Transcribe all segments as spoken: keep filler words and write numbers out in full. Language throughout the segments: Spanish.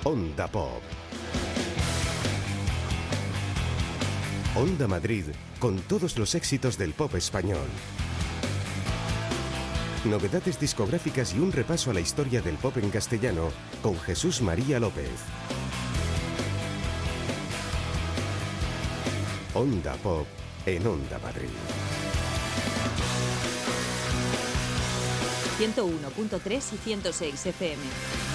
Onda Pop. Onda Madrid, con todos los éxitos del pop español. Novedades discográficas y un repaso a la historia del pop en castellano con Jesús María López. Onda Pop en Onda Madrid. ciento uno punto tres y ciento seis F M.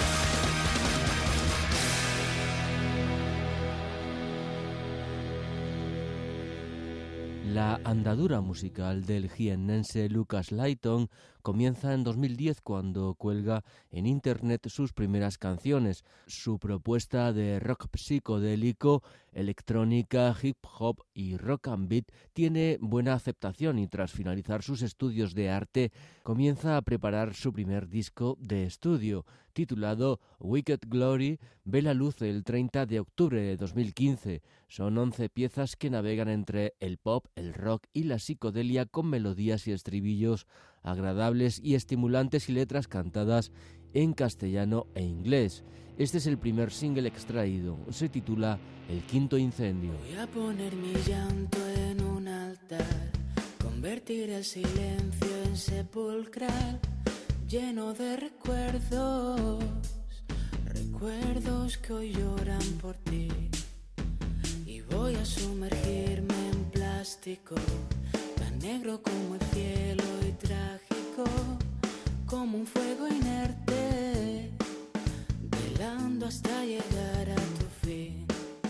La andadura musical del jiennense Lucas Layton comienza en dos mil diez cuando cuelga en internet sus primeras canciones. Su propuesta de rock psicodélico, electrónica, hip hop y rock and beat tiene buena aceptación y tras finalizar sus estudios de arte comienza a preparar su primer disco de estudio. Titulado Wicked Glory, ve la luz el treinta de octubre de dos mil quince. Son once piezas que navegan entre el pop, el rock y la psicodelia con melodías y estribillos agradables y estimulantes y letras cantadas en castellano e inglés. Este es el primer single extraído. Se titula El Quinto Incendio. Voy a poner mi llanto en un altar, convertir el silencio en sepulcral, lleno de recuerdos, recuerdos que hoy lloran por ti. Y voy a sumergirme en plástico, tan negro como el cielo y trágico, como un fuego inerte, velando hasta llegar a tu fin.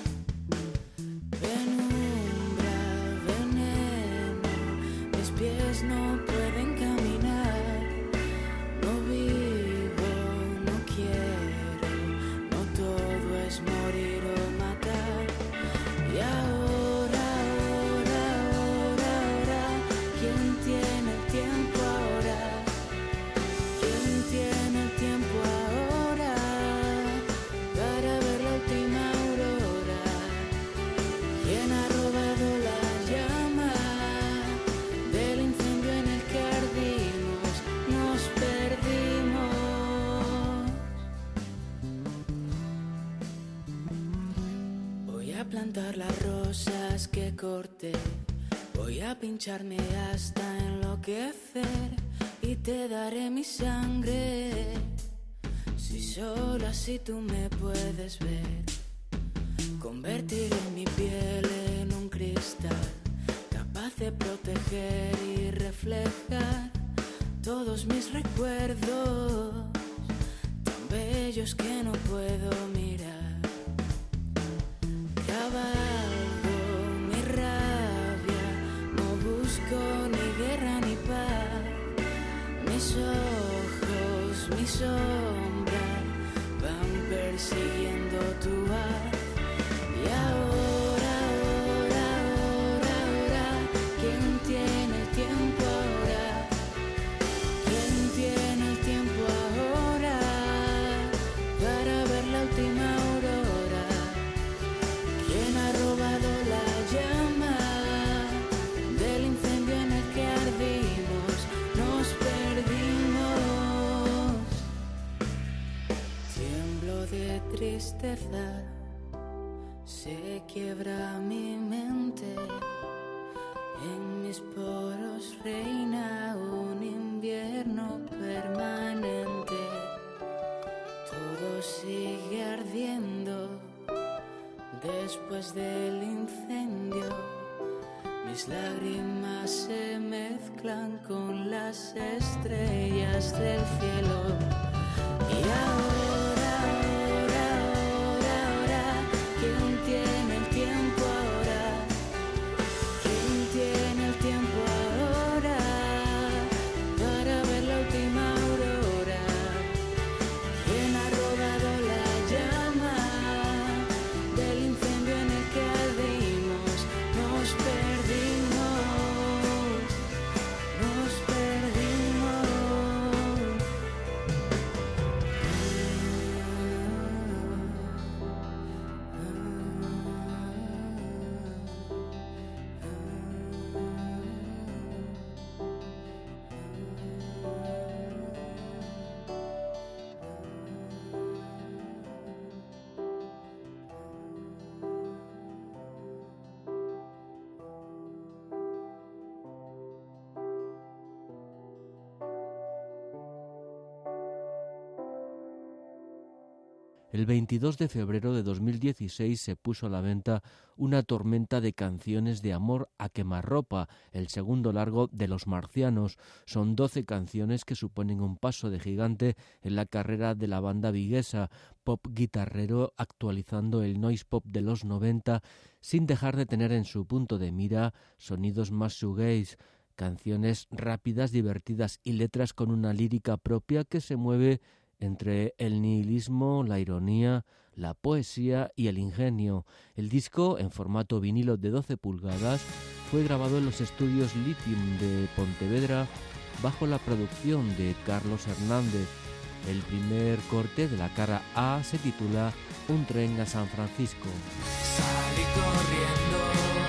Penumbra, veneno, mis pies no pueden caminar. No vivo, no quiero, no todo es morir o matar. Y ahora, ahora, ahora, ahora, ¿quién tiene el tiempo ahora? ¿Quién tiene el tiempo ahora para ver la última aurora? ¿Quién ha robado la llama del incendio en el que ardimos? Nos perdimos. Voy a plantar las rosas que corté, voy a pincharme hasta enloquecer y te daré mi sangre, si solo así tú me puedes ver. Convertiré mi piel en un cristal, capaz de proteger y reflejar todos mis recuerdos, tan bellos que no puedo mirar. Cabalgo mi rabia, no busco ni guerra ni paz. Mis ojos, mi sombra van persiguiendo tu haz. Y ahora, ahora, ahora, ahora, ¿quién tiene el tiempo ahora? ¿Quién tiene el tiempo ahora para ver la última aurora? ¿Quién ha robado la llama del incendio en el que ardimos? Nos perdimos. Tiemblo de tristeza, se quiebra mi mente, en mis poros reina un invierno permanente. Todo sigue ardiendo después del incendio, mis lágrimas se mezclan con las estrellas del cielo. Y ahora, ahora, ahora, ahora, ¿quién tiene el tiempo ahora? ¿Quién tiene el tiempo ahora para ver la última aurora? ¿Quién ha robado la llama del incendio en el que ardimos? Nos perdimos, nos perdimos. El veintidós de febrero de dos mil dieciséis se puso a la venta Una tormenta de canciones de amor a quemarropa, el segundo largo de Los Marcianos. Son doce canciones que suponen un paso de gigante en la carrera de la banda viguesa, pop guitarrero actualizando el noise pop de los noventa, sin dejar de tener en su punto de mira sonidos más shoegaze, canciones rápidas, divertidas y letras con una lírica propia que se mueve entre el nihilismo, la ironía, la poesía y el ingenio. El disco, en formato vinilo de doce pulgadas, fue grabado en los estudios Lithium de Pontevedra bajo la producción de Carlos Hernández. El primer corte de la cara A se titula Un tren a San Francisco. Salí corriendo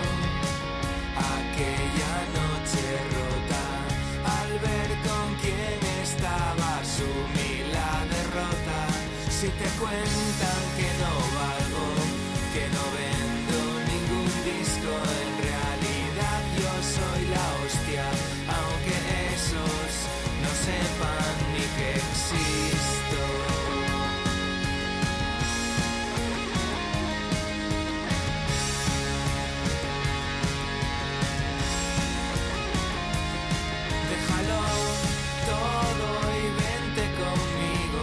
aquella noche rota al ver con quién estaba sumida la derrota. Si te cuentan que no valgo, que no vendo ningún disco, en realidad yo soy la hostia, aunque esos no sepan ni que existo. Déjalo todo y vente conmigo.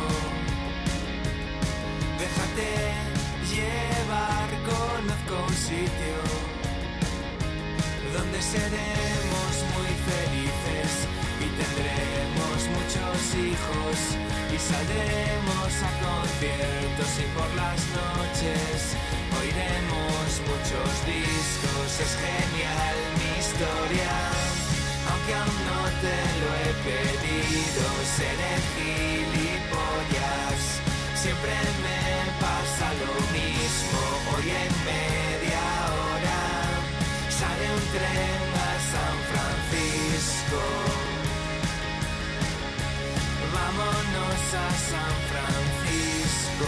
Déjate llevar, conozco un sitio donde seremos muy felices y tendremos muchos hijos y saldremos a conciertos y por las noches oiremos muchos discos. Es genial mi historia, aunque aún no te lo he pedido. Seré gilipollas, siempre me pasa lo mismo. Hoy en media hora sale un tren a San Francisco. Vámonos a San Francisco.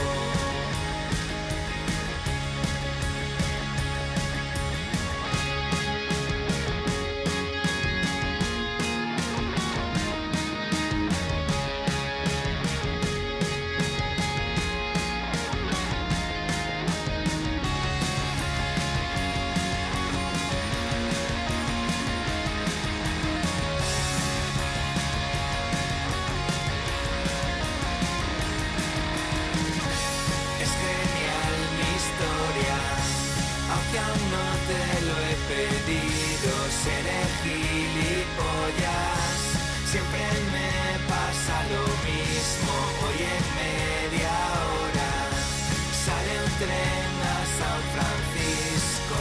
Seré gilipollas, siempre me pasa lo mismo. Hoy en media hora sale un tren a San Francisco.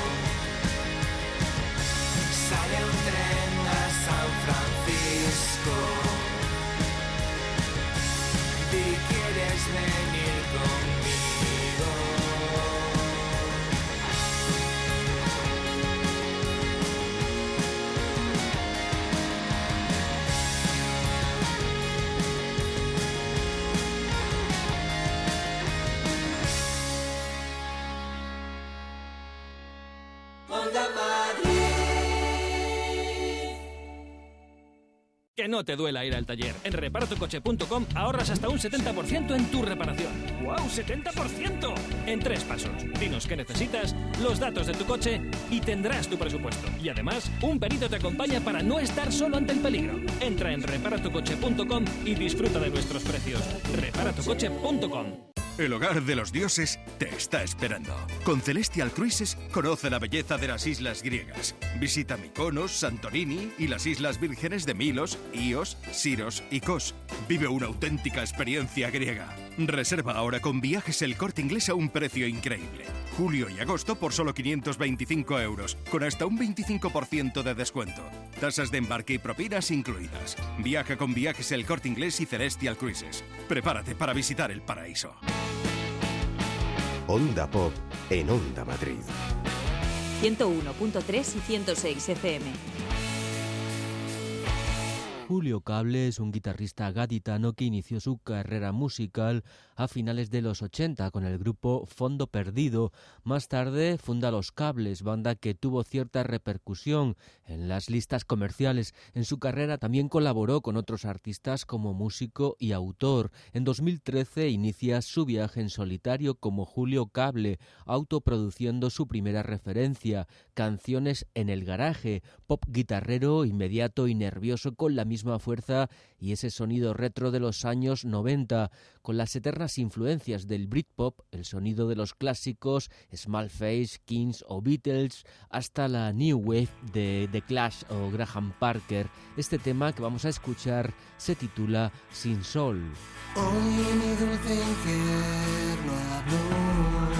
Sale un tren a San Francisco. Si quieres venir conmigo. Que no te duela ir al taller. En repara tu coche punto com ahorras hasta un setenta por ciento en tu reparación. ¡Wow! ¡setenta por ciento! En tres pasos. Dinos qué necesitas, los datos de tu coche y tendrás tu presupuesto. Y además, un perito te acompaña para no estar solo ante el peligro. Entra en repara tu coche punto com y disfruta de nuestros precios. repara tu coche punto com. El hogar de los dioses te está esperando. Con Celestial Cruises conoce la belleza de las islas griegas. Visita Mykonos, Santorini y las Islas Vírgenes de Milos, Ios, Siros y Kos. Vive una auténtica experiencia griega. Reserva ahora con Viajes El Corte Inglés a un precio increíble. Julio y agosto por solo quinientos veinticinco euros, con hasta un veinticinco por ciento de descuento. Tasas de embarque y propinas incluidas. Viaja con Viajes El Corte Inglés y Celestial Cruises. Prepárate para visitar el paraíso. Onda Pop en Onda Madrid. ciento uno punto tres y ciento seis F M. Julio Cable es un guitarrista gaditano que inició su carrera musical a finales de los ochenta con el grupo Fondo Perdido. Más tarde funda Los Cables, banda que tuvo cierta repercusión en las listas comerciales. En su carrera también colaboró con otros artistas como músico y autor. En dos mil trece inicia su viaje en solitario como Julio Cable, autoproduciendo su primera referencia, Canciones en el Garaje, pop guitarrero inmediato y nervioso con la misma fuerza y ese sonido retro de los años noventa, con las eternas influencias del Britpop, el sonido de los clásicos Small Face, Kings o Beatles, hasta la New Wave de The Clash o Graham Parker. Este tema que vamos a escuchar se titula Sin Sol. Hoy mi dulce infierno habló,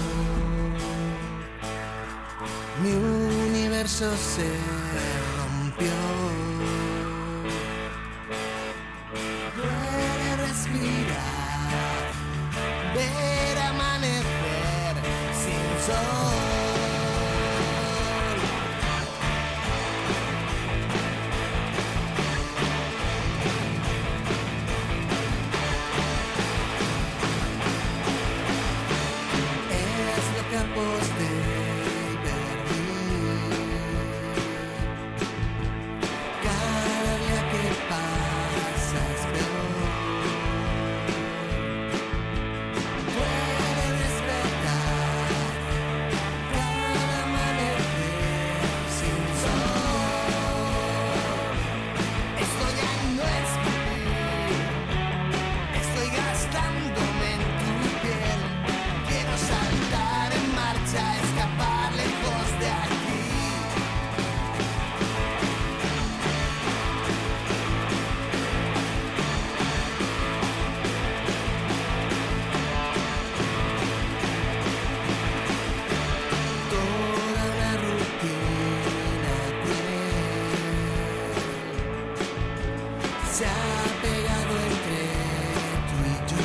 mi universo se rompió. Puede respirar, ver amanecer sin sol. Es lo que aposté y perdí. Cada día que pasa es peor. Puede despertar cada amanecer sin sol. Esto ya no es vivir, estoy gastándome en tu piel. Quiero saltar en marcha, escapar lejos de aquí. Toda una rutina cruel se ha pegado entre tú y yo.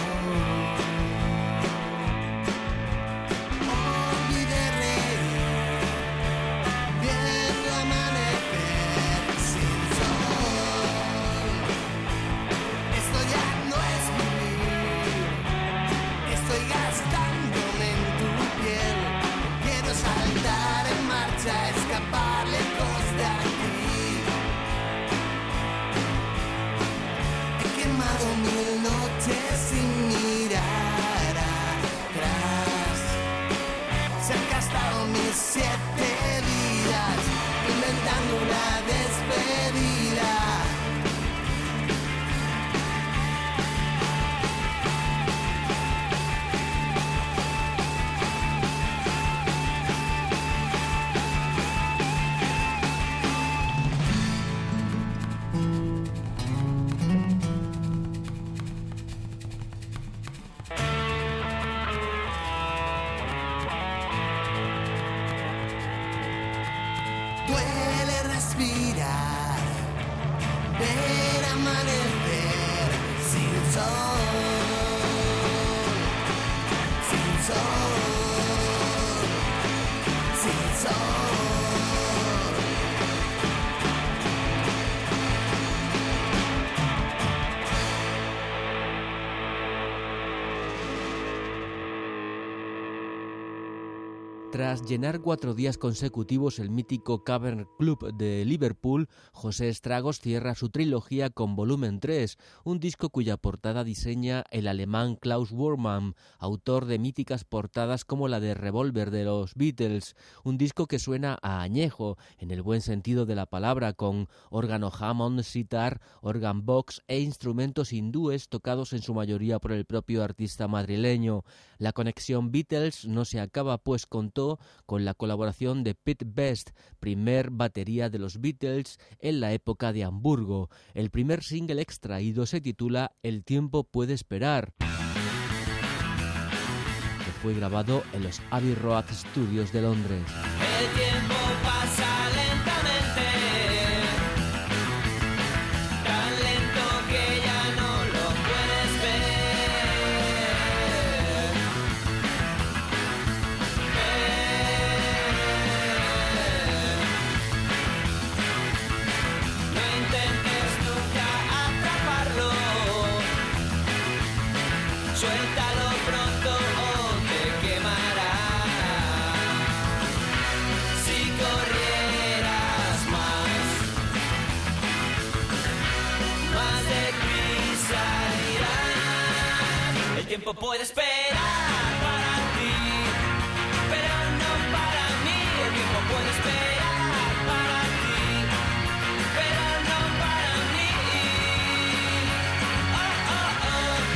Olvidé reír, viendo amanecer sin sol. Esto ya no es vivir, estoy gastándome en tu piel. Quiero saltar en marcha, escapar lejos de aquí. He quemado mil noches sin mirar atrás. Se han gastado mis siete vidas inventando una despedida. Duele respirar, ver amanecer sin sol, sin sol, sin sol. Tras llenar cuatro días consecutivos el mítico Cavern Club de Liverpool, José Estragos cierra su trilogía con Volumen tres, un disco cuya portada diseña el alemán Klaus Voormann, autor de míticas portadas como la de Revolver de los Beatles, un disco que suena a añejo, en el buen sentido de la palabra, con órgano Hammond, sitar, organ box e instrumentos hindúes tocados en su mayoría por el propio artista madrileño. La conexión Beatles no se acaba, pues contó con la colaboración de Pete Best, primer batería de los Beatles en la época de Hamburgo. El primer single extraído se titula El tiempo puede esperar, que fue grabado en los Abbey Road Studios de Londres. El tiempo pasa lentamente, tan lento que ya no lo puedes ver. No intentes nunca tiempo puede esperar para ti, pero no para mí. El tiempo puede esperar para ti, pero no para mí. Oh, oh, oh.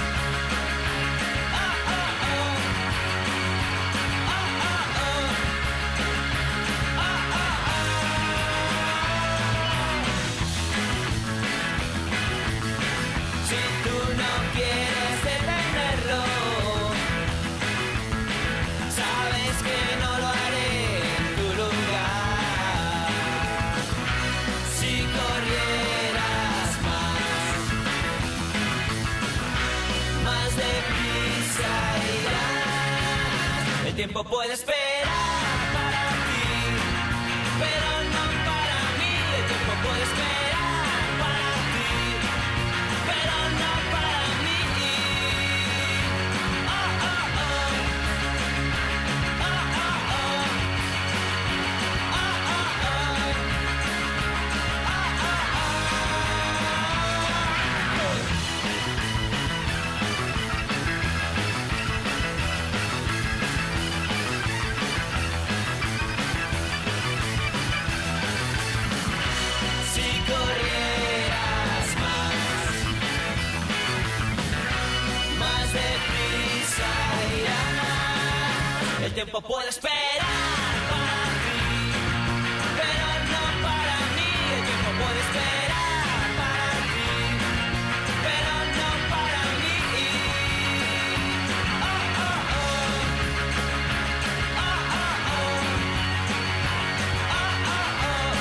Oh, oh, oh. Oh, oh, oh. Oh, oh, oh. Si tú no quieres detenerlo, sabes que no lo haré en tu lugar. Si corrieras más, más deprisa irás. El tiempo puede esperar para ti, pero no para mí. El tiempo puede esperar para ti, pero no para mí. Oh, oh, oh. Oh, oh, oh. Oh, oh, oh. Oh, oh, oh. Si corrieras más, más deprisa irás. El tiempo puede esperar para ti, pero no para mí. El tiempo puede esperar para ti, pero no para mí. Oh, oh, oh. Oh, oh, oh. Oh, oh, oh.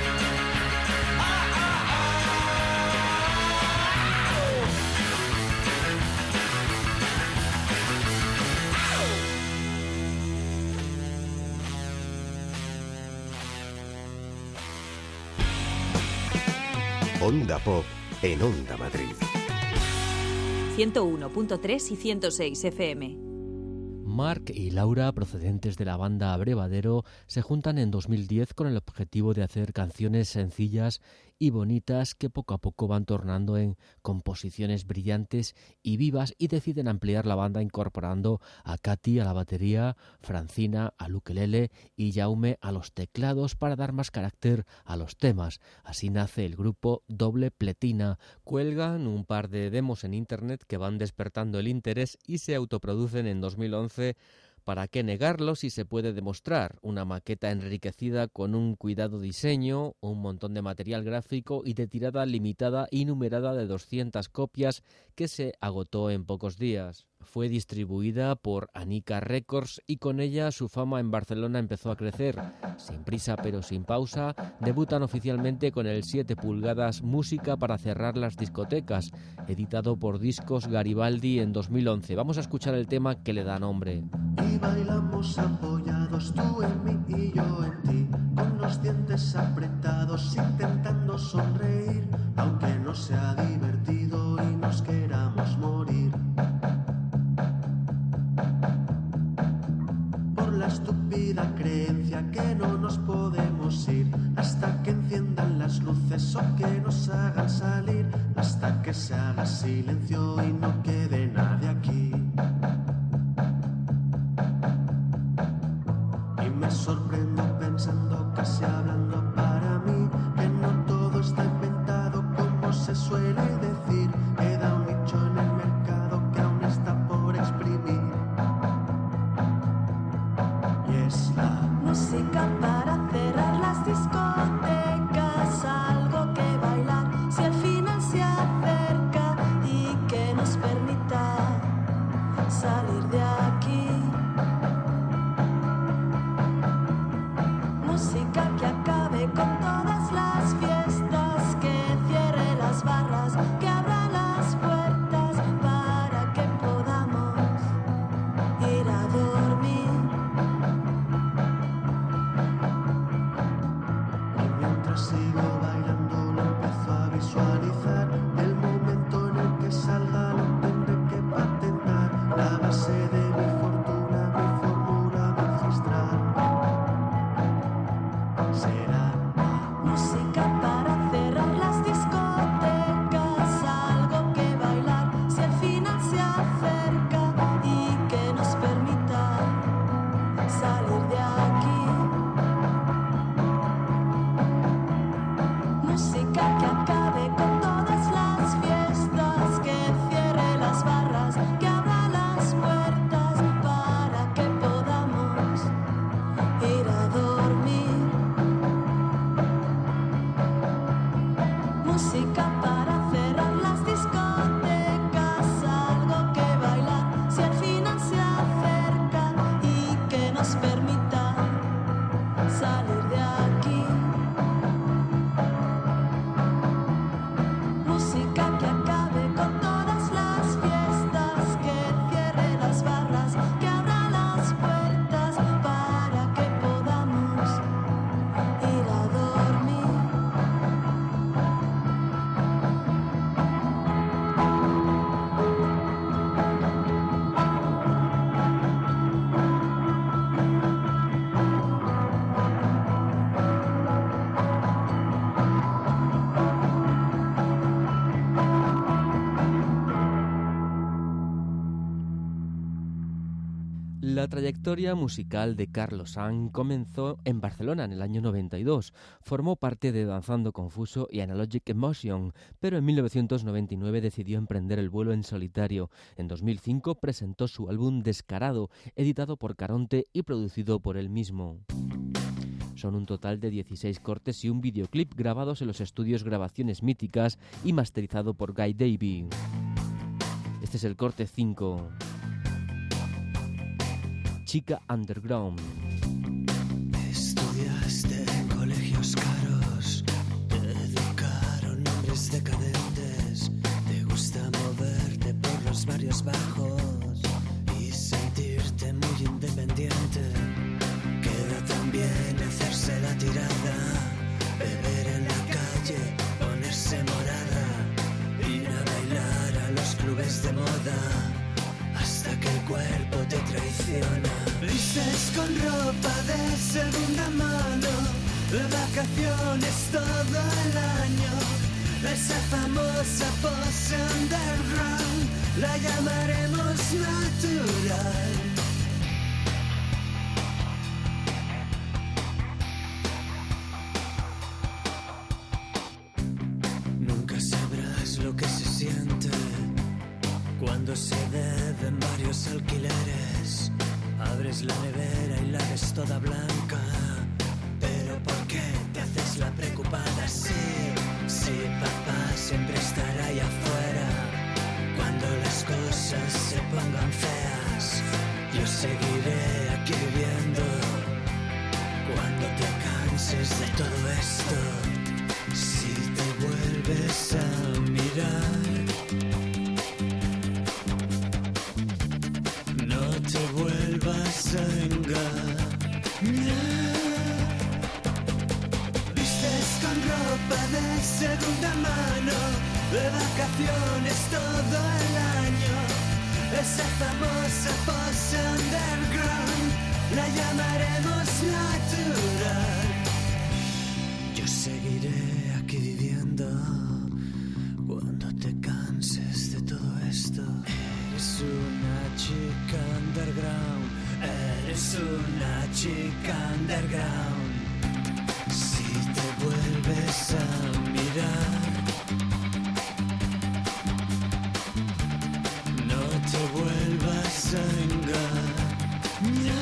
Onda Pop en Onda Madrid. ciento uno punto tres y ciento seis F M. Marc y Laura, procedentes de la banda Abrevadero, se juntan en dos mil diez con el objetivo de hacer canciones sencillas y bonitas que poco a poco van tornando en composiciones brillantes y vivas, y deciden ampliar la banda incorporando a Katy a la batería, Francina al ukelele y Jaume a los teclados para dar más carácter a los temas. Así nace el grupo Doble Pletina. Cuelgan un par de demos en internet que van despertando el interés y se autoproducen en dos mil once. ¿Para qué negarlo si se puede demostrar? Una maqueta enriquecida con un cuidado diseño, un montón de material gráfico y de tirada limitada y numerada de doscientas copias que se agotó en pocos días. Fue distribuida por Anica Records y con ella su fama en Barcelona empezó a crecer. Sin prisa pero sin pausa, debutan oficialmente con el siete pulgadas Música para cerrar las discotecas, editado por Discos Garibaldi en dos mil once. Vamos a escuchar el tema que le da nombre. Y bailamos apoyados, tú en mí y yo en ti, con los dientes apretados, intentando sonreír, aunque no sea divertido y nos queramos morir. Por la estúpida creencia que no nos podemos ir hasta que enciendan las luces o que nos hagan salir, hasta que se haga silencio y no quede nadie aquí. Y me sorprendo pensando, casi hablando para mí, que no todo está inventado como se suele decir. Queda un nicho en el mercado que aún está por exprimir. Y es la música para cerrar las discotecas, algo que bailar si al final se acerca y que nos permita salir de aquí. Música que acaba La trayectoria musical de Carlos Sanz comenzó en Barcelona en el año noventa y dos. Formó parte de Danzando Confuso y Analogic Emotion, pero en mil novecientos noventa y nueve decidió emprender el vuelo en solitario. En dos mil cinco presentó su álbum Descarado, editado por Caronte y producido por él mismo. Son un total de dieciséis cortes y un videoclip grabados en los estudios Grabaciones Míticas y masterizado por Guy Davy. Este es el corte cinco. Chica Underground. Estudiaste en colegios caros, te educaron hombres decadentes, te gusta moverte por los barrios bajos y sentirte muy independiente. Queda también hacerse la tirada, beber en la calle, ponerse morada, ir a bailar a los clubes de moda, hasta que el cuerpo te traiciona. Vistes con ropa de segunda mano, de vacaciones todo el año. Esa famosa pose underground la llamaremos natural. Nunca sabrás lo que se siente cuando se deben varios alquileres. Abres la nevera y la ves toda blanca, pero ¿por qué te haces la preocupada? Sí, sí, papá siempre estará ahí afuera. Cuando las cosas se pongan feas, yo seguiré aquí viviendo. Cuando te canses de todo esto, si te vuelves a mirar, te vuelvas a engañar. Vistes con ropa de segunda mano, de vacaciones todo el año. Esa famosa pose underground la llamaremos natural. Yo seguiré aquí viviendo cuando te canses de todo esto. Eres una chica underground, eres una chica underground. Si te vuelves a mirar, no te vuelvas a engañar.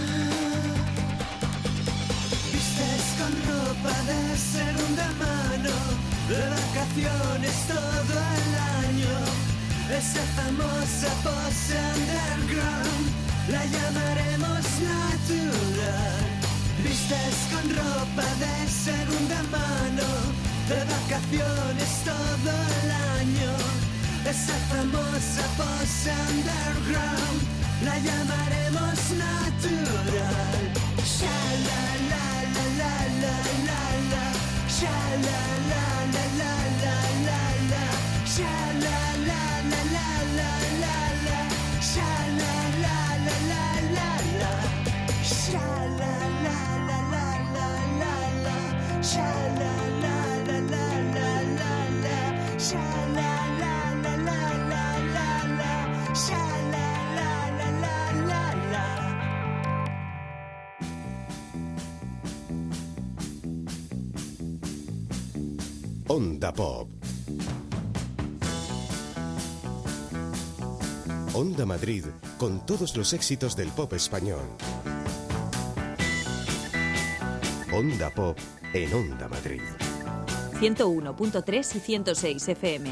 Vistes con ropa de segunda mano, de vacaciones todo el año. Esa famosa pose underground la llamaremos natural. Vistes con ropa de segunda mano, de vacaciones todo el año. Esa famosa pose underground la llamaremos natural. Sha la la la la la la la, sha la la la la la la la, sha la la la la la la la, sha la la la la la la, sha la la la la la la la, sha la la la la la la la, sha la la la la la la la, sha la la la la la la. Onda Pop. Onda Madrid, con todos los éxitos del pop español. Onda Pop en Onda Madrid. ciento uno punto tres y ciento seis F M.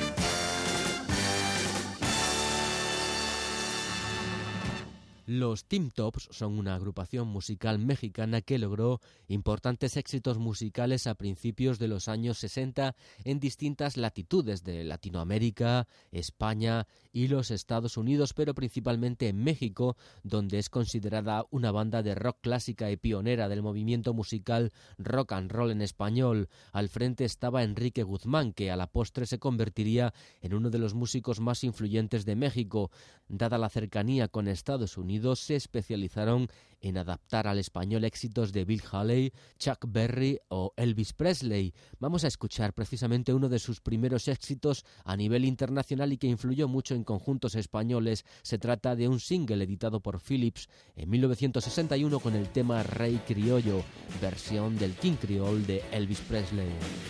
Los Tim Tops son una agrupación musical mexicana que logró importantes éxitos musicales a principios de los años sesenta en distintas latitudes de Latinoamérica, España y los Estados Unidos, pero principalmente en México, donde es considerada una banda de rock clásica y pionera del movimiento musical rock and roll en español. Al frente estaba Enrique Guzmán, que a la postre se convertiría en uno de los músicos más influyentes de México, dada la cercanía con Estados Unidos Unidos se especializaron en adaptar al español éxitos de Bill Haley, Chuck Berry o Elvis Presley. Vamos a escuchar precisamente uno de sus primeros éxitos a nivel internacional y que influyó mucho en conjuntos españoles. Se trata de un single editado por Philips en mil novecientos sesenta y uno con el tema Rey Criollo, versión del King Creole de Elvis Presley.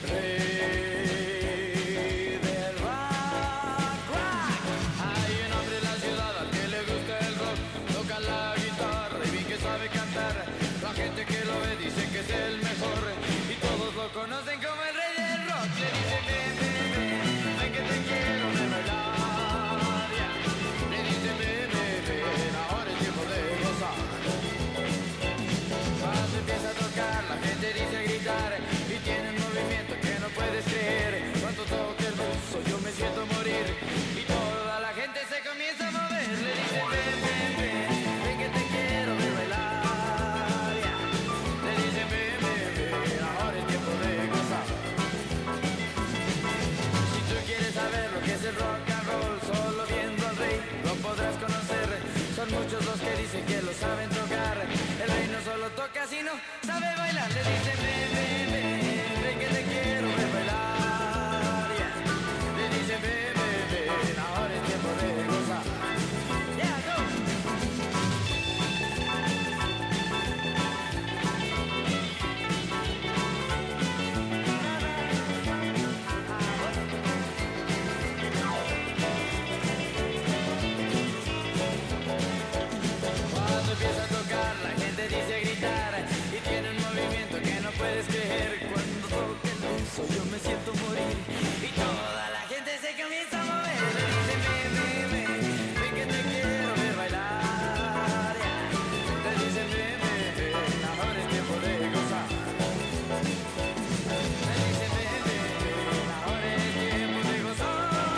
Muchos los que dicen que lo saben tocar. El rey no solo toca, sino sabe bailar. Le dicen ven, ven, ven, ven que te quiero ver bailar. Yeah. Le dicen ven, ven, ven, ahora es tiempo de gozar. Yeah, go. Empieza a tocar, la gente dice gritar y tiene un movimiento que no puedes creer. Cuando toque el beso yo me siento morir y toda la gente se comienza a mover. Le dicen ven, ven, ven, ven que te quiero ver bailar. Yeah. Le dicen ven, ven, ven, ahora es tiempo de gozar. Le dicen ven, ven, ven, ahora es tiempo de gozar.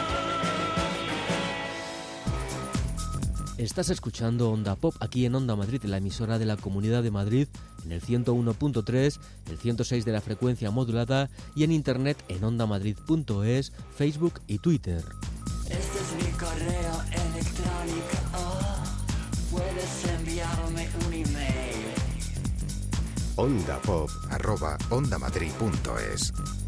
Estás escuchando Onda Pop aquí en Onda Madrid, en la emisora de la Comunidad de Madrid, en el ciento uno punto tres, el ciento seis de la frecuencia modulada y en internet en ondamadrid punto es, Facebook y Twitter. Este es mi correo electrónico, oh, puedes enviarme un email. ondapop arroba ondamadrid punto es.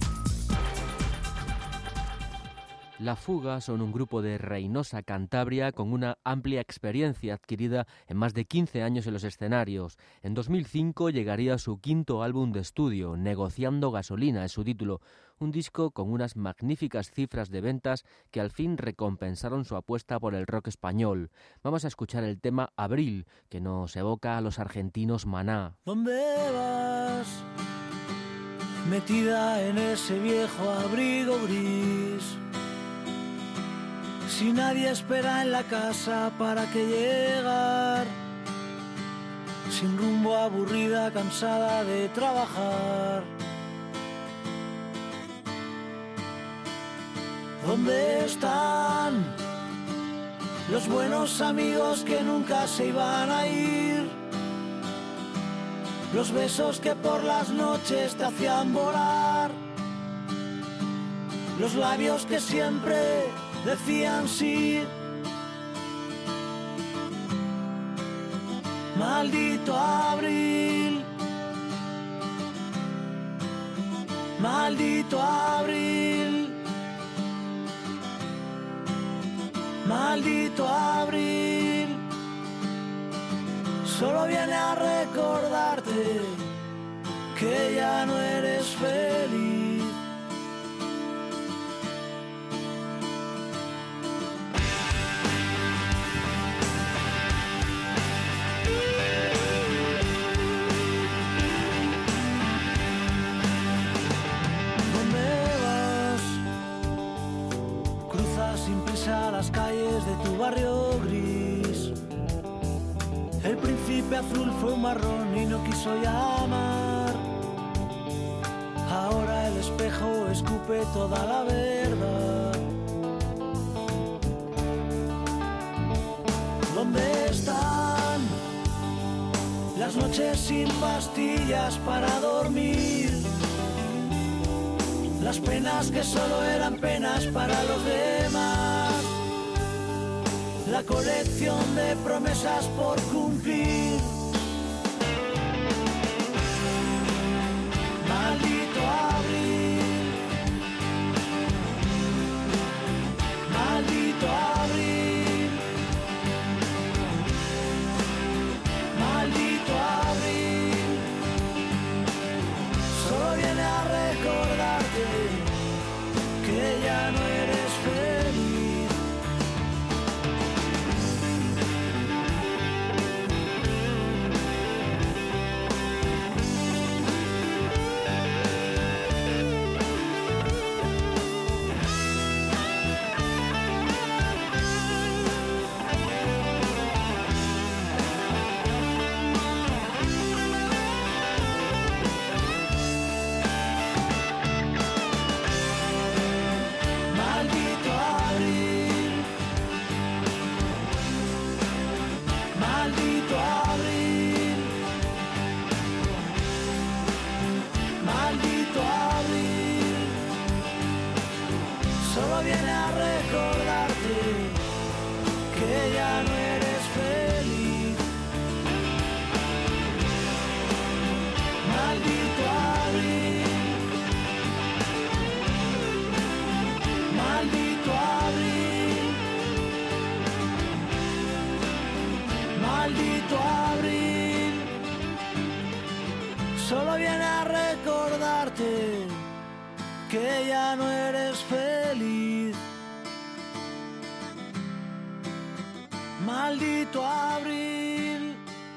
La Fuga son un grupo de Reynosa, Cantabria, con una amplia experiencia adquirida en más de quince años en los escenarios. En dos mil cinco llegaría su quinto álbum de estudio, Negociando Gasolina es su título, un disco con unas magníficas cifras de ventas que al fin recompensaron su apuesta por el rock español. Vamos a escuchar el tema Abril, que nos evoca a los argentinos Maná. ¿Dónde vas? Metida en ese viejo abrigo gris. Si nadie espera en la casa para que llegar, sin rumbo, aburrida, cansada de trabajar. ¿Dónde están los buenos amigos que nunca se iban a ir? Los besos que por las noches te hacían volar. Los labios que siempre decían sí. Maldito abril, maldito abril, maldito abril. Solo viene a recordarte que ya no eres feliz. Las calles de tu barrio gris. El príncipe azul fue un marrón y no quiso llamar. Ahora el espejo escupe toda la verdad. ¿Dónde están las noches sin pastillas para dormir? Las penas que solo eran penas para los demás. la colección de promesas por cumplir. Maldito abril, maldito abril, maldito abril, solo viene a recordarte que ya no eres feliz. Solo viene a recordarte que ya no eres feliz. Maldito abril, maldito abril, maldito abril. Solo viene a recordarte que ya no eres feliz. Maldito abril,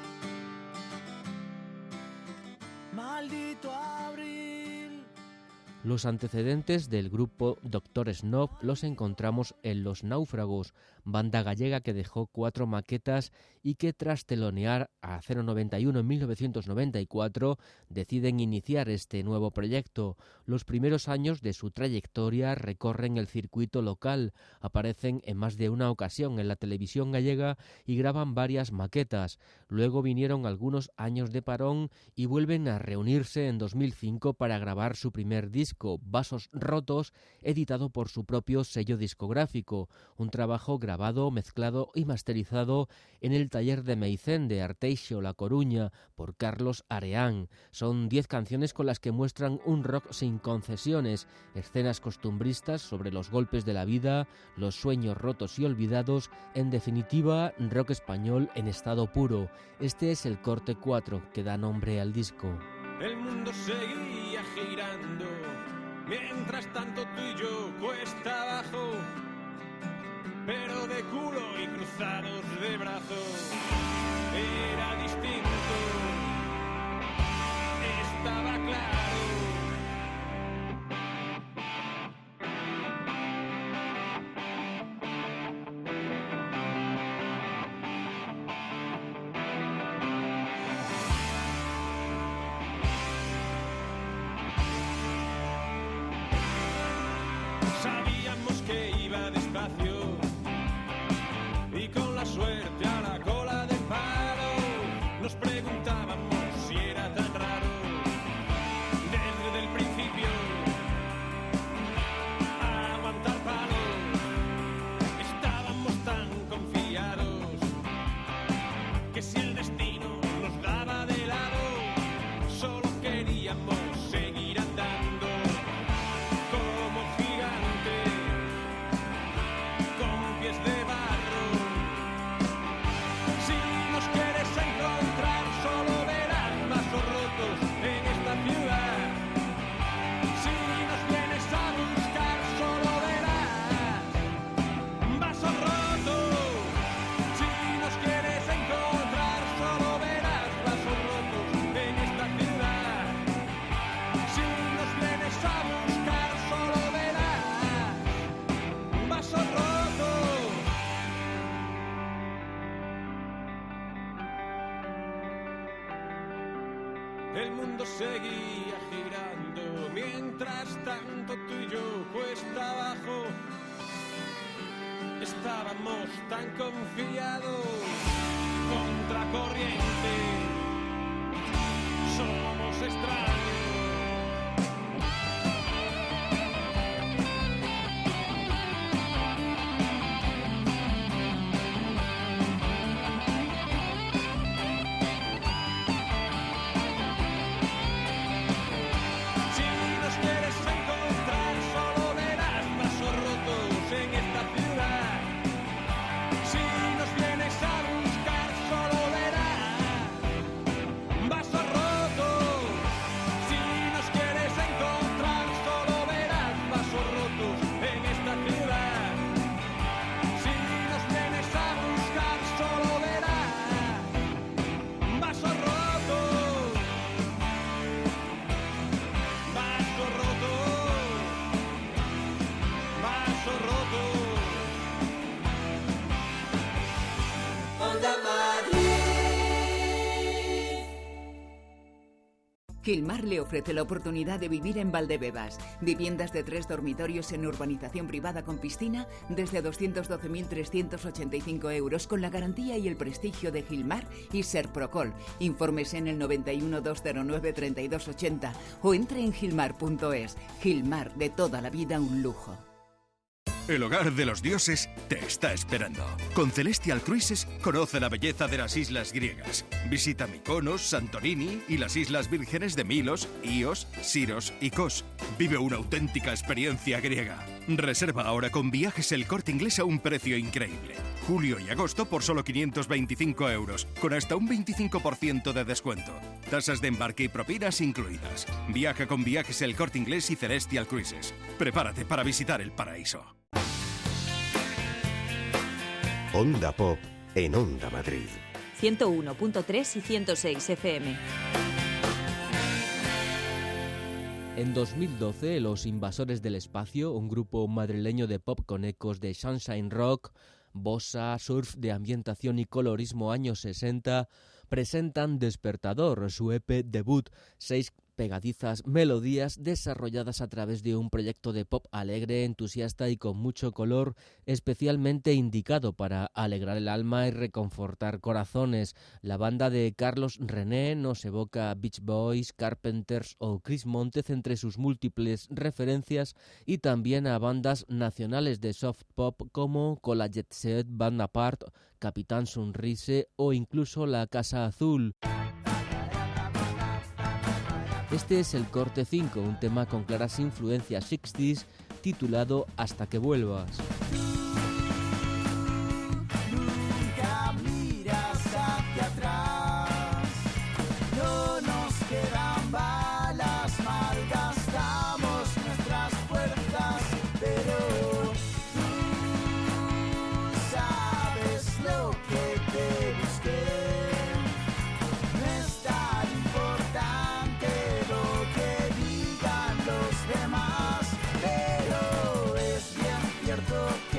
maldito abril. Los antecedentes del grupo Doctor Snob los encontramos en Los Náufragos, banda gallega que dejó cuatro maquetas y que tras telonear a cero noventa y uno en mil novecientos noventa y cuatro deciden iniciar este nuevo proyecto. Los primeros años de su trayectoria recorren el circuito local, aparecen en más de una ocasión en la televisión gallega y graban varias maquetas. Luego vinieron algunos años de parón y vuelven a reunirse en dos mil cinco para grabar su primer disco, Vasos Rotos, editado por su propio sello discográfico, un trabajo grabado, mezclado y masterizado en el taller de Meicén de Arteixo, La Coruña, por Carlos Areán. Son diez canciones con las que muestran un rock sin concesiones, escenas costumbristas sobre los golpes de la vida, los sueños rotos y olvidados, en definitiva, rock español en estado puro. Este es el corte cuatro que da nombre al disco. El mundo seguía girando, mientras tanto tú y yo cuesta abajo, pero de culo y cruzados de brazos. Era distinto, estaba claro. Sabíamos que iba despacio y con la suerte a la cola del paro. Nos preguntábamos si era tan raro desde el principio aguantar palo. Estábamos tan confiados que si el destino nos daba de lado, solo queríamos seguir andando como gigantes con pies de barro. Si nos quieres encontrar, solo verás vasos rotos en esta ciudad. Si nos vienes a buscar, solo verás vasos rotos. Si nos quieres encontrar, solo verás vasos rotos en esta ciudad. Si nos vienes a buscar, solo verás vasos rotos. El mundo seguía girando, mientras tanto tú y yo cuesta abajo estábamos tan confiados, contracorriente, somos extraños. Onda Madrid. Gilmar le ofrece la oportunidad de vivir en Valdebebas. Viviendas de tres dormitorios en urbanización privada con piscina desde doscientos doce mil trescientos ochenta y cinco euros con la garantía y el prestigio de Gilmar y Serprocol. Informes en el noventa y uno, doscientos nueve, treinta y dos ochenta o entre en gilmar punto es. Gilmar, de toda la vida un lujo. El hogar de los dioses te está esperando. Con Celestial Cruises conoce la belleza de las islas griegas. Visita Mykonos, Santorini y las Islas Vírgenes de Milos, Ios, Siros y Kos. Vive una auténtica experiencia griega. Reserva ahora con Viajes El Corte Inglés a un precio increíble. Julio y agosto por solo quinientos veinticinco euros, con hasta un veinticinco por ciento de descuento. Tasas de embarque y propinas incluidas. Viaja con Viajes El Corte Inglés y Celestial Cruises. Prepárate para visitar el paraíso. Onda Pop en Onda Madrid. ciento uno punto tres y ciento seis F M. En dos mil doce, Los Invasores del Espacio, un grupo madrileño de pop con ecos de sunshine rock, bossa, surf de ambientación y colorismo años sesenta, presentan Despertador, su E P debut, seis pegadizas melodías desarrolladas a través de un proyecto de pop alegre, entusiasta y con mucho color, especialmente indicado para alegrar el alma y reconfortar corazones. La banda de Carlos René nos evoca Beach Boys, Carpenters o Chris Montez entre sus múltiples referencias y también a bandas nacionales de soft pop como Cola Jet Set, Band Apart, Capitán Sonrise o incluso La Casa Azul. Este es el corte cinco, un tema con claras influencias sesenta titulado Hasta que vuelvas. Nunca miras hacia atrás, no nos quedan balas, malgastamos nuestras fuerzas, pero tú sabes lo que te busqué. No es tan importante lo que digan los demás, pero es bien cierto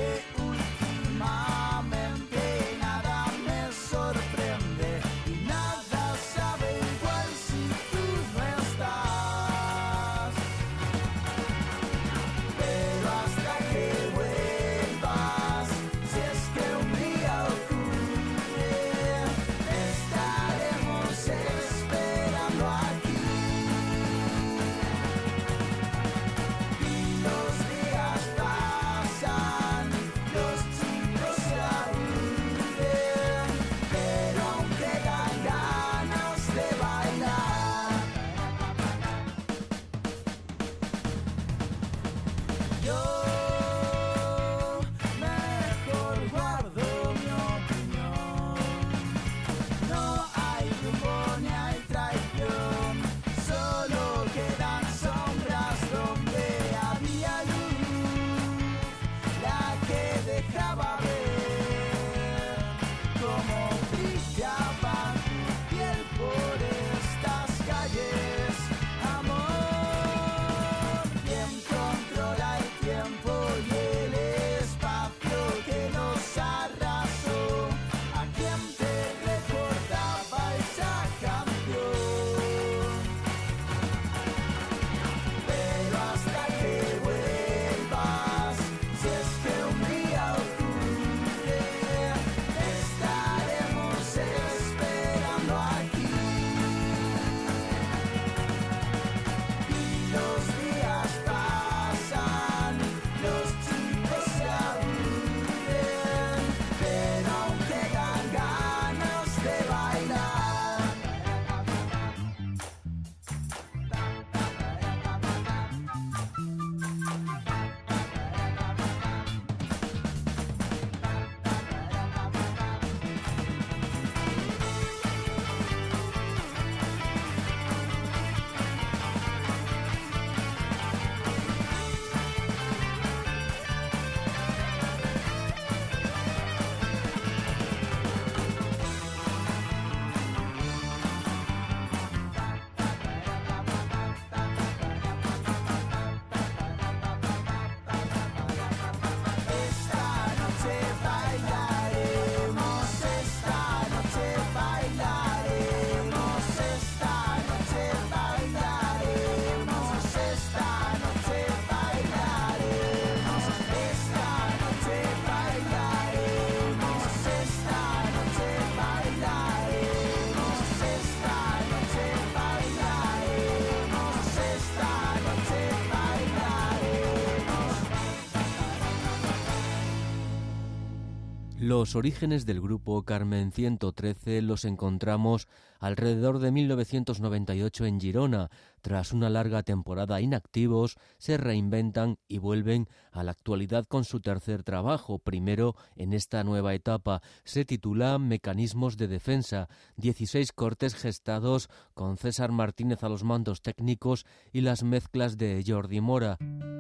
Los orígenes del grupo Carmen ciento trece los encontramos alrededor de mil novecientos noventa y ocho en Girona. Tras una larga temporada inactivos, se reinventan y vuelven a la actualidad con su tercer trabajo. Primero, en esta nueva etapa, se titula Mecanismos de Defensa. dieciséis cortes gestados con César Martínez a los mandos técnicos y las mezclas de Jordi Mora.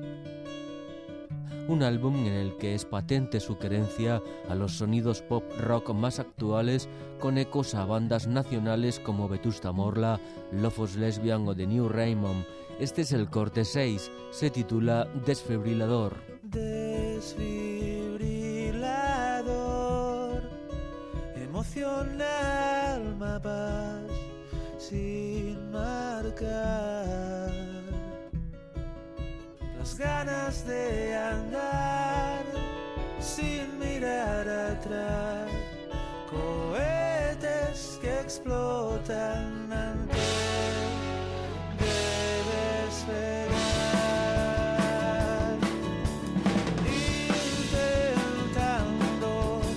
Un álbum en el que es patente su querencia a los sonidos pop rock más actuales, con ecos a bandas nacionales como Vetusta Morla, Lofos Lesbian o The New Raymond. Este es el corte seis, se titula Desfibrilador. Desfibrilador, emocional, mapas sin marcar. Las ganas de andar sin mirar atrás, cohetes que explotan antes de despegar. Intentando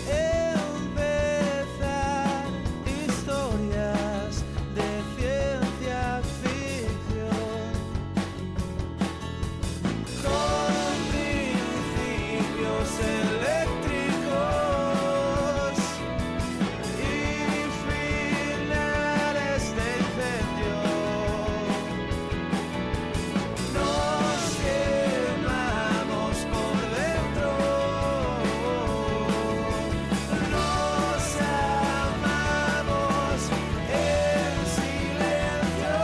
empezar historias de ciencia ficción con principios eléctricos y finales de incendio. Nos quemamos por dentro, nos amamos en silencio.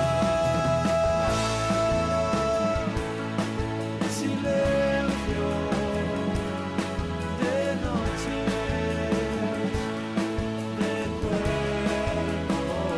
Silencio de noche, de cuerpo.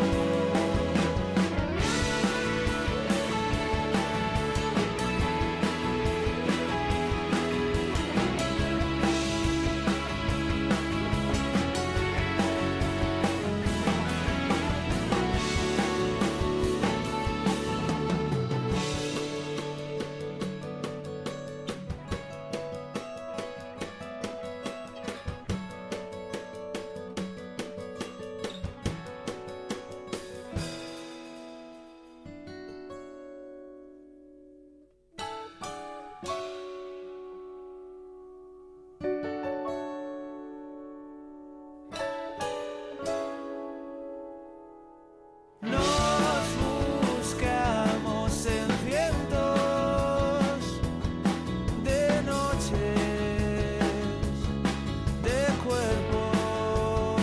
Nos buscamos en cientos de noches, de cuerpos.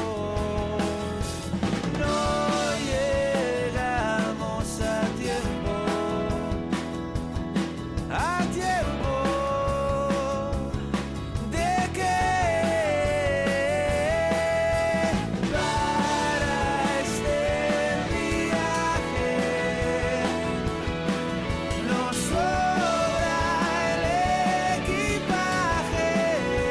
No llegamos a tiempo, a tiempo de que para este viaje nos sobra el equipaje.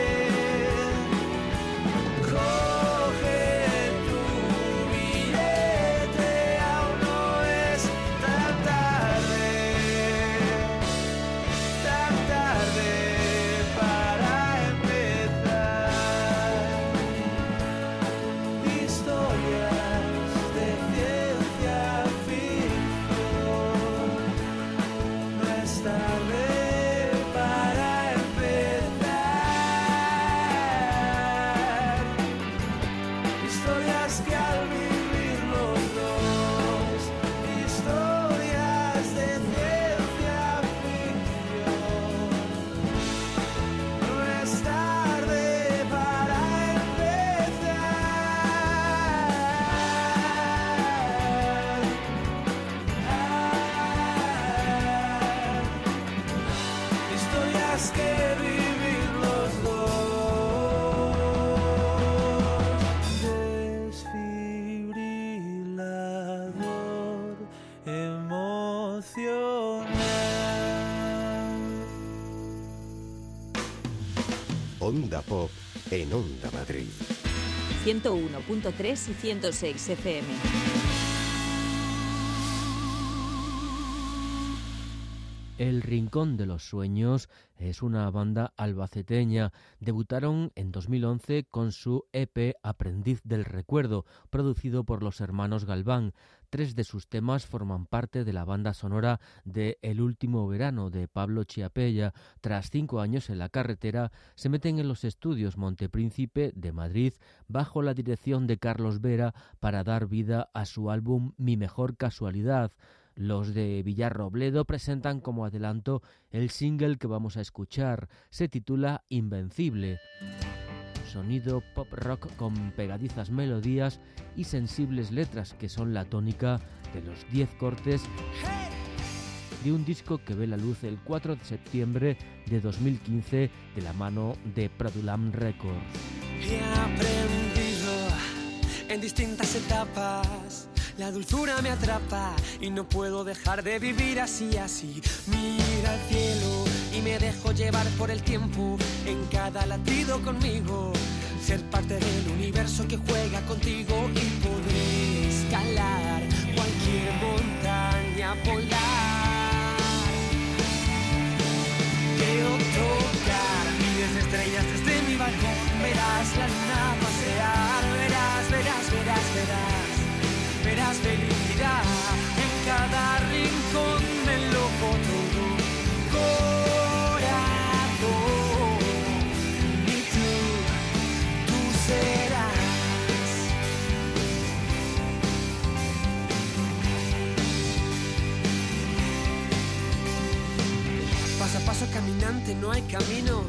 Coge tu billete, aún no es tan tarde, tan tarde para empezar. Historias de ciencia ficción. No es tarde para empezar. Historias que al vivir los dos, historias de ciencia ficción. No es tarde para empezar. Historias que vivir los dos. Desfibrilador emocional. Onda Pop en Onda Madrid. ciento uno punto tres y ciento seis F M. El Rincón de los Sueños es una banda albaceteña. Debutaron en dos mil once con su E P Aprendiz del Recuerdo, producido por los hermanos Galván. Tres de sus temas forman parte de la banda sonora de El último verano de Pablo Chiapella. Tras cinco años en la carretera, se meten en los estudios Montepríncipe de Madrid bajo la dirección de Carlos Vera para dar vida a su álbum Mi mejor casualidad. Los de Villarrobledo presentan como adelanto el single que vamos a escuchar. Se titula Invencible. Sonido pop rock con pegadizas melodías y sensibles letras que son la tónica de los diez cortes de un disco que ve la luz el cuatro de septiembre de dos mil quince de la mano de Produlam Records. He aprendido en distintas etapas, la dulzura me atrapa y no puedo dejar de vivir así, así. Mira al cielo y me dejo llevar por el tiempo en cada latido conmigo. Ser parte del universo que juega contigo y podré escalar cualquier montaña, volar. Quiero tocar miles de estrellas desde mi balcón. Verás la luna pasear, verás, verás, verás, verás. Verás felicidad en cada rincón del loco todo corazón. Y tú, tú serás. Paso a paso caminante, no hay camino.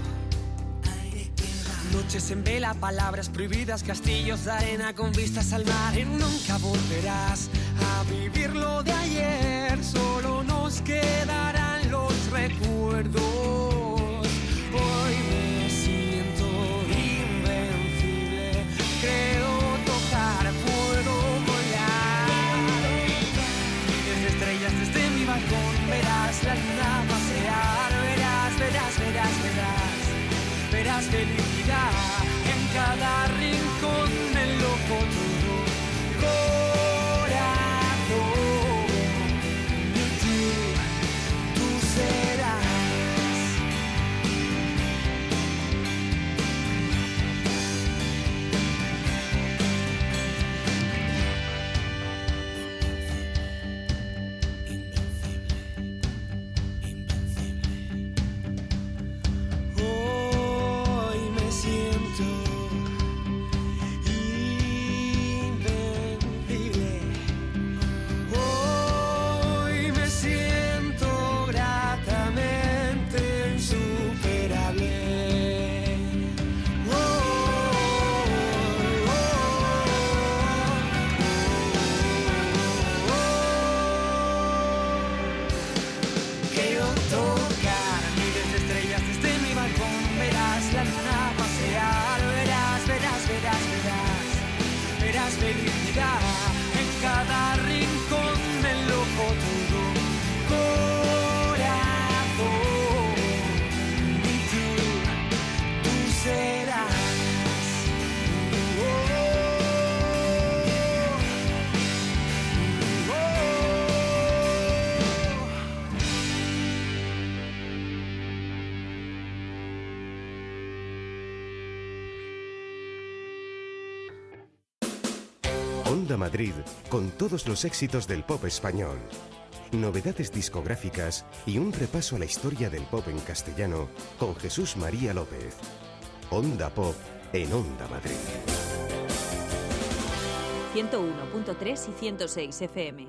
Noches en vela, palabras prohibidas, castillos de arena con vistas al mar. Y nunca volverás a vivir lo de ayer, solo nos quedarán los recuerdos. Hoy me siento invencible, creo tocar, puedo volar. Miles de estrellas desde mi balcón, verás la luna pasear, verás, verás, verás, verás. Verás felicidad en cada rincón del loco todo corazón. Y tú, tú serás. Felicidad en cada rincón del loco todo corazón. Y tú, tú serás. Oh, oh, Onda Madrid, con todos los éxitos del pop español, novedades discográficas y un repaso a la historia del pop en castellano con Jesús María López. Onda Pop en Onda Madrid. ciento uno punto tres y ciento seis F M.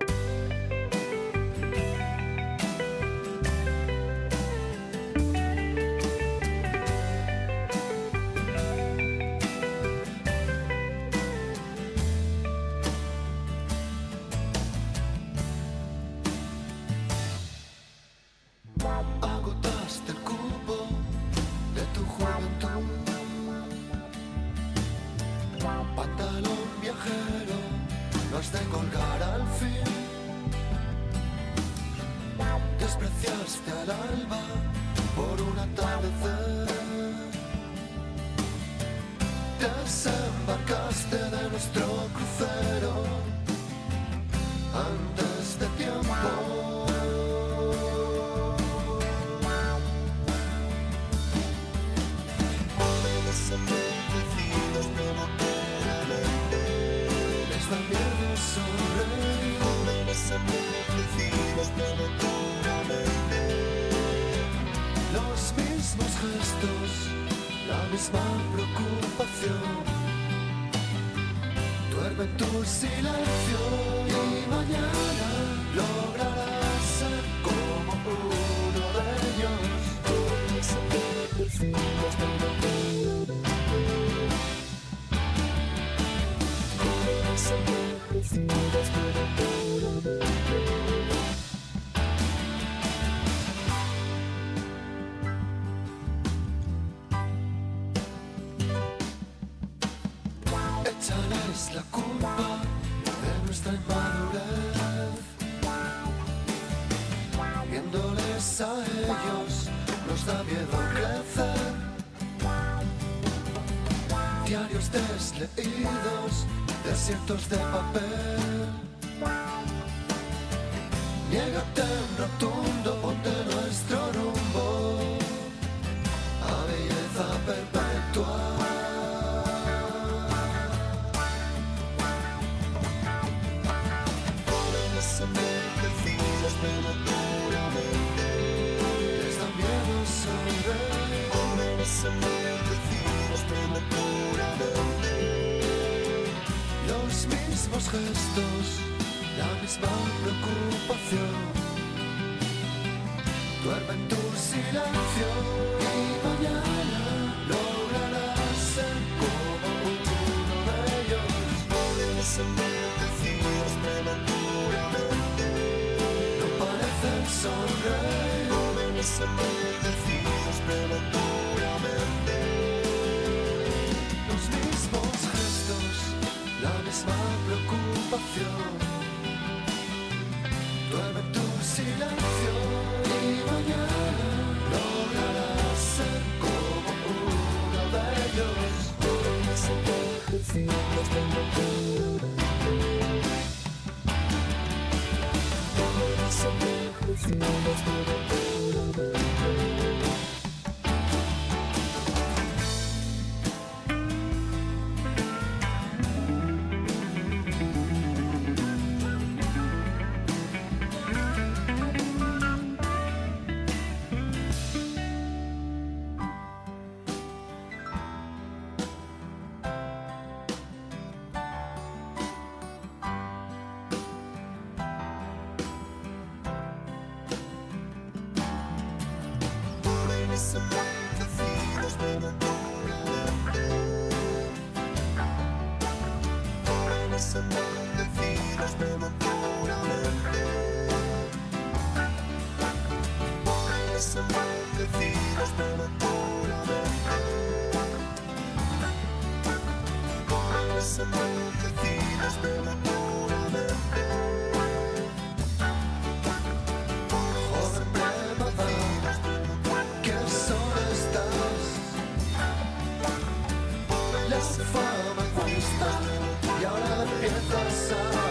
Agotaste el cubo de tu juventud, pantalón viajero, no has de colgar al fin. Despreciaste al alba por un atardecer, desembarcaste de nuestro crucero antes de tiempo. Duerme en tu silencio y mañana lograrás ser como uno de ellos. Échales la culpa de nuestra inmadurez. Viéndoles a ellos nos da miedo crecer. Diarios desleídos, desiertos de papel. Niégate en rotundo, ponte nuestro rumbo a belleza perpetua. Les da miedo sonreír. Los mismos gestos, la misma preocupación. Duerme en tu silencio y mañana lograrás ser como uno de ellos. No parecen sonreír. Los mismos gestos, la misma preocupación. Duerme en tu silencio y mañana lograrás ser como uno de ellos. Y ahora empiezas a